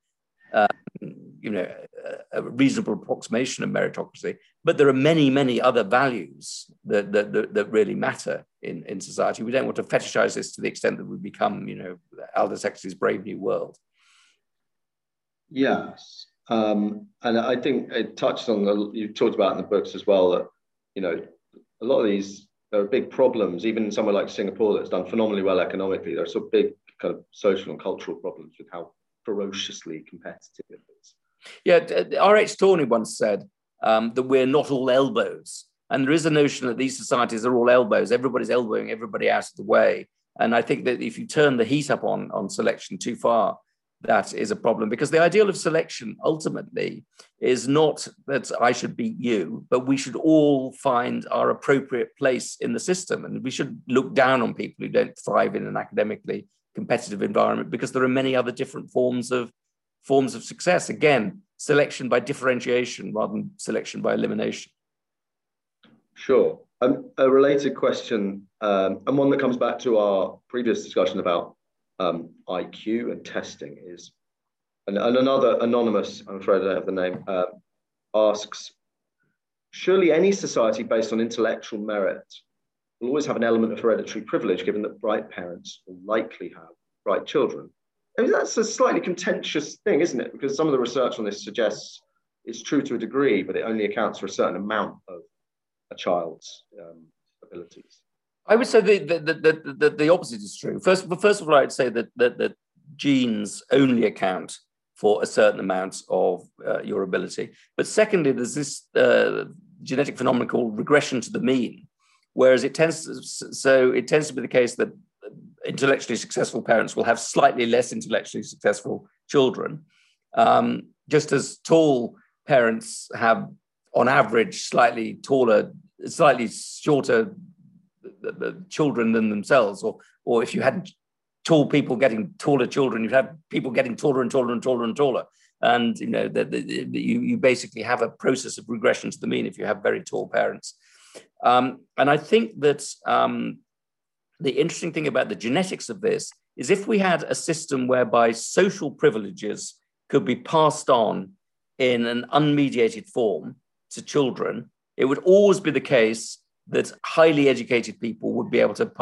a reasonable approximation of meritocracy. But there are many, many other values that really matter in society. We don't want to fetishize this to the extent that we become, Aldous Huxley's Brave New World. Yes. And I think it touched on, you've talked about in the books as well, that, a lot of these, there are big problems, even in somewhere like Singapore that's done phenomenally well economically. There are sort of big kind of social and cultural problems with how ferociously competitive it is. Yeah, R.H. Tawney once said that we're not all elbows. And there is a notion that these societies are all elbows. Everybody's elbowing everybody out of the way. And I think that if you turn the heat up on selection too far, that is a problem, because the ideal of selection ultimately is not that I should beat you, but we should all find our appropriate place in the system. And we should look down on people who don't thrive in an academically competitive environment, because there are many other different forms of success. Again, selection by differentiation rather than selection by elimination. Sure. A related question, and one that comes back to our previous discussion about IQ and testing is, and another anonymous, I'm afraid I don't have the name, asks, surely any society based on intellectual merit will always have an element of hereditary privilege, given that bright parents will likely have bright children. I mean, that's a slightly contentious thing, isn't it? Because some of the research on this suggests it's true to a degree, but it only accounts for a certain amount of a child's abilities. I would say the opposite is true. First of all, I'd say that genes only account for a certain amount of your ability. But secondly, there's this genetic phenomenon called regression to the mean, whereas it tends to be the case that intellectually successful parents will have slightly less intellectually successful children, just as tall parents have, on average, slightly shorter children than themselves, or if you had tall people getting taller children, you'd have people getting taller and taller and taller and taller. And you basically have a process of regression to the mean if you have very tall parents. And I think that the interesting thing about the genetics of this is if we had a system whereby social privileges could be passed on in an unmediated form to children, it would always be the case that highly educated people would be able to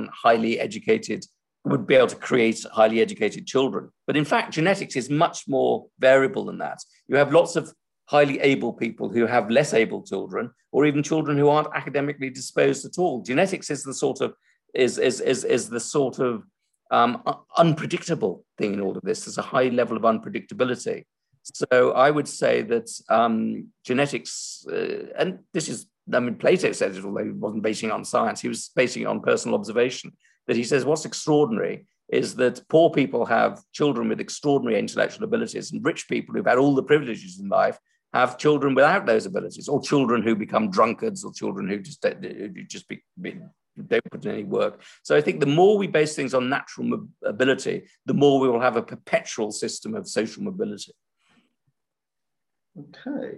would be able to create highly educated children. But in fact, genetics is much more variable than that. You have lots of highly able people who have less able children, or even children who aren't academically disposed at all. Genetics is the sort of unpredictable thing in all of this. There's a high level of unpredictability. So I would say that genetics, and this is, Plato said it, although he wasn't basing it on science, he was basing it on personal observation, that he says what's extraordinary is that poor people have children with extraordinary intellectual abilities, and rich people who've had all the privileges in life have children without those abilities, or children who become drunkards, or children who just don't put in any work. So I think the more we base things on natural ability, the more we will have a perpetual system of social mobility. Okay.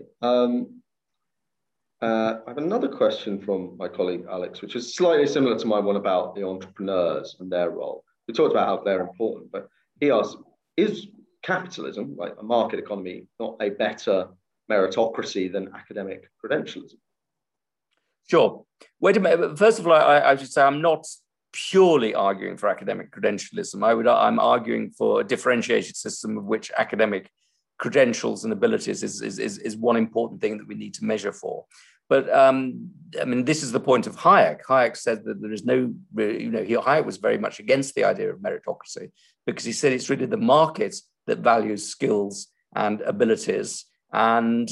I have another question from my colleague Alex, which is slightly similar to my one about the entrepreneurs and their role. We talked about how they're important, but he asks, is capitalism, like a market economy, not a better meritocracy than academic credentialism? Sure. Wait a minute. First of all, I should say I'm not purely arguing for academic credentialism. I'm arguing for a differentiated system of which academic credentials and abilities is one important thing that we need to measure for. But this is the point of Hayek. Hayek said that there is no, Hayek was very much against the idea of meritocracy, because he said it's really the market that values skills and abilities, and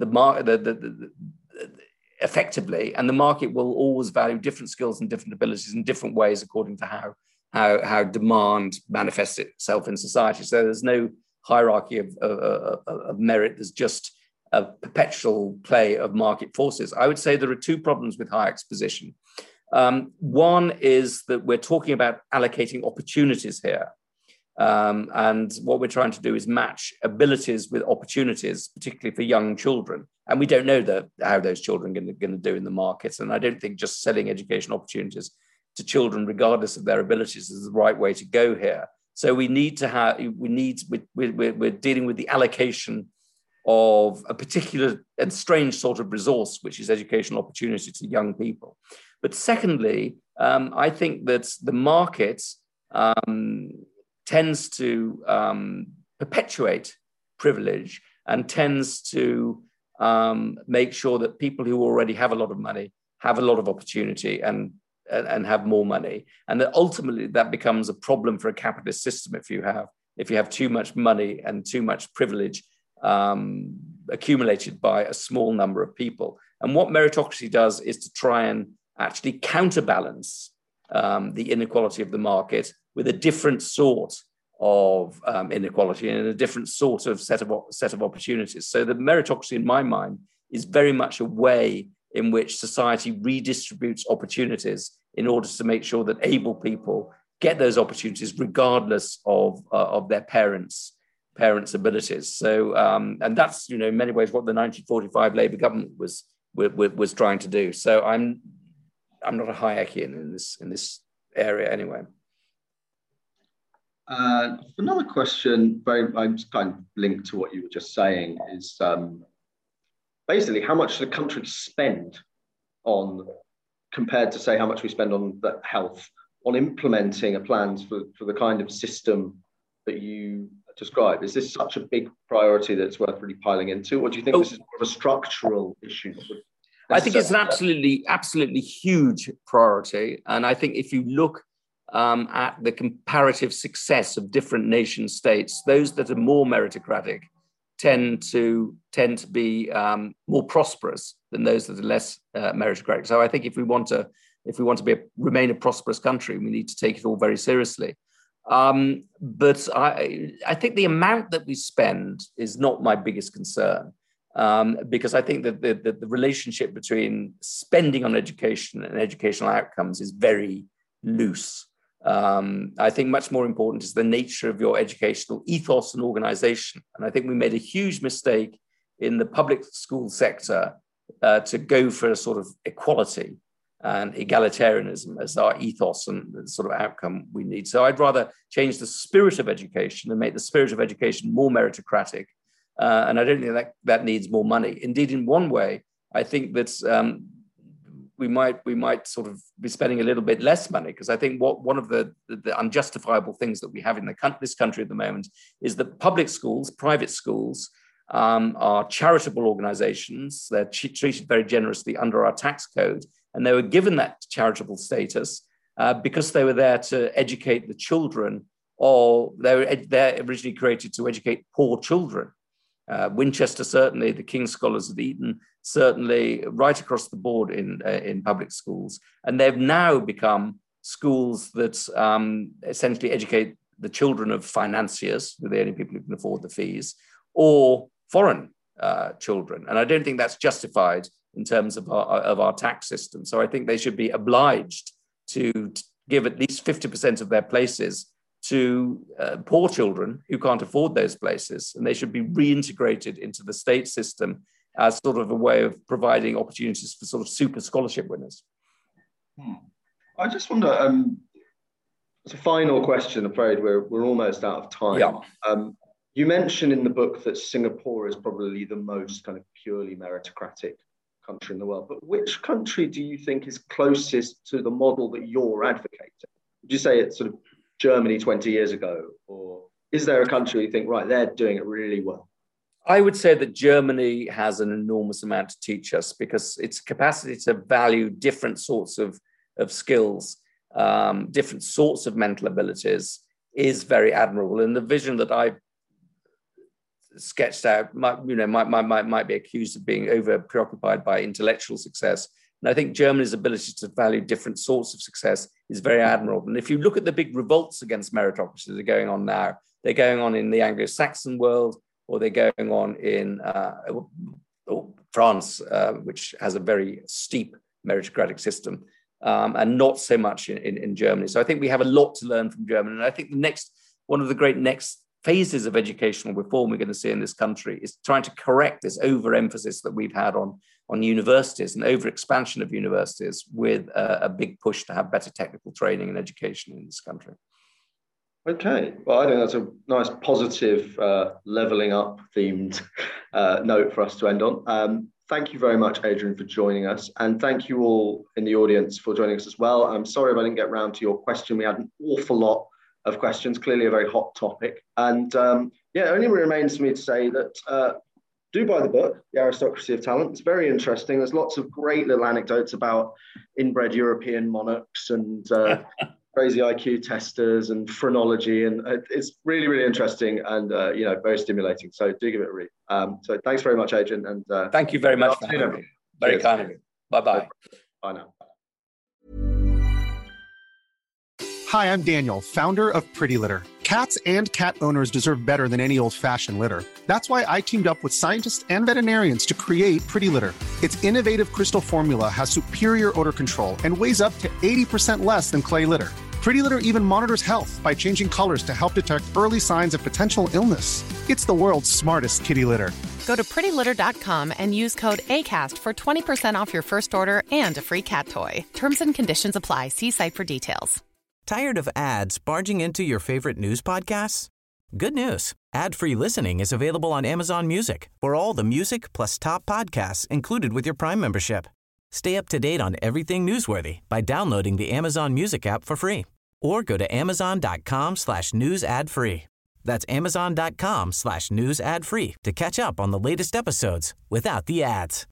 effectively, and the market will always value different skills and different abilities in different ways according to how demand manifests itself in society. So there's no hierarchy of merit. There's just a perpetual play of market forces. I would say there are two problems with Hayek's position. One is that we're talking about allocating opportunities here. And what we're trying to do is match abilities with opportunities, particularly for young children. And we don't know how those children are going to do in the markets. And I don't think just selling education opportunities to children, regardless of their abilities, is the right way to go here. So we're dealing with the allocation of a particular and strange sort of resource, which is educational opportunity to young people. But secondly, I think that the market tends to perpetuate privilege and tends to make sure that people who already have a lot of money have a lot of opportunity and have more money. And that ultimately that becomes a problem for a capitalist system if you have too much money and too much privilege accumulated by a small number of people. And what meritocracy does is to try and actually counterbalance the inequality of the market with a different sort of inequality and a different sort of set of opportunities. So the meritocracy, in my mind, is very much a way in which society redistributes opportunities in order to make sure that able people get those opportunities regardless of their parents' abilities. So, and that's, in many ways what the 1945 Labour government was trying to do. So I'm not a Hayekian in this area anyway. Another question, I'm kind of linked to what you were just saying, is basically how much the country spend on, compared to say how much we spend on the health, on implementing a plan for the kind of system that you describe. Is this such a big priority that it's worth really piling into, or do you think this is more of a structural issue? I think it's an absolutely huge priority. And I think if you look at the comparative success of different nation states, those that are more meritocratic tend to be more prosperous than those that are less meritocratic. So I think if we want to remain a prosperous country, we need to take it all very seriously. But I think the amount that we spend is not my biggest concern, because I think that the relationship between spending on education and educational outcomes is very loose. I think much more important is the nature of your educational ethos and organization. And I think we made a huge mistake in the public school sector to go for a sort of equality and egalitarianism as our ethos and the sort of outcome we need. So I'd rather change the spirit of education and make the spirit of education more meritocratic. And I don't think that needs more money. Indeed, in one way, I think that we might sort of be spending a little bit less money, because I think one of the unjustifiable things that we have in this country at the moment is that public schools, private schools, are charitable organizations. They're treated very generously under our tax code. And they were given that charitable status because they were there to educate the children, or they're originally created to educate poor children. Winchester, certainly, the King's Scholars of Eton, certainly right across the board in public schools. And they've now become schools that essentially educate the children of financiers, who are the only people who can afford the fees, or foreign children. And I don't think that's justified in terms of our tax system. So I think they should be obliged to give at least 50% of their places to poor children who can't afford those places. And they should be reintegrated into the state system as sort of a way of providing opportunities for sort of super scholarship winners. I just wonder, it's a final question, I'm afraid we're almost out of time. Yeah. You mentioned in the book that Singapore is probably the most kind of purely meritocratic country in the world, but which country do you think is closest to the model that you're advocating? Would you say it's sort of Germany 20 years ago, or is there a country you think, right, they're doing it really well? I would say that Germany has an enormous amount to teach us, because its capacity to value different sorts of skills, different sorts of mental abilities is very admirable. And the vision that I sketched out might be accused of being over preoccupied by intellectual success. And I think Germany's ability to value different sorts of success is very admirable. And if you look at the big revolts against meritocracy that are going on now, they're going on in the Anglo-Saxon world, or they're going on in France, which has a very steep meritocratic system, and not so much in Germany. So I think we have a lot to learn from Germany. And I think one of the great next phases of educational reform we're going to see in this country is trying to correct this overemphasis that we've had on universities and overexpansion of universities, with a big push to have better technical training and education in this country. Okay, well, I think that's a nice positive levelling up themed note for us to end on. Thank you very much, Adrian, for joining us. And thank you all in the audience for joining us as well. I'm sorry if I didn't get round to your question. We had an awful lot of questions. Clearly a very hot topic. And it only remains for me to say that do buy the book, The Aristocracy of Talent. It's very interesting. There's lots of great little anecdotes about inbred European monarchs and crazy IQ testers and phrenology. And it's really, really interesting and, very stimulating. So do give it a read. So thanks very much, Adrian. And thank you very much for having me. Very kind of you. Bye-bye. Bye now. Hi, I'm Daniel, founder of Pretty Litter. Cats and cat owners deserve better than any old-fashioned litter. That's why I teamed up with scientists and veterinarians to create Pretty Litter. Its innovative crystal formula has superior odor control and weighs up to 80% less than clay litter. Pretty Litter even monitors health by changing colors to help detect early signs of potential illness. It's the world's smartest kitty litter. Go to prettylitter.com and use code ACAST for 20% off your first order and a free cat toy. Terms and conditions apply. See site for details. Tired of ads barging into your favorite news podcasts? Good news. Ad-free listening is available on Amazon Music for all the music plus top podcasts included with your Prime membership. Stay up to date on everything newsworthy by downloading the Amazon Music app for free or go to amazon.com/news ad free. That's amazon.com/news ad free to catch up on the latest episodes without the ads.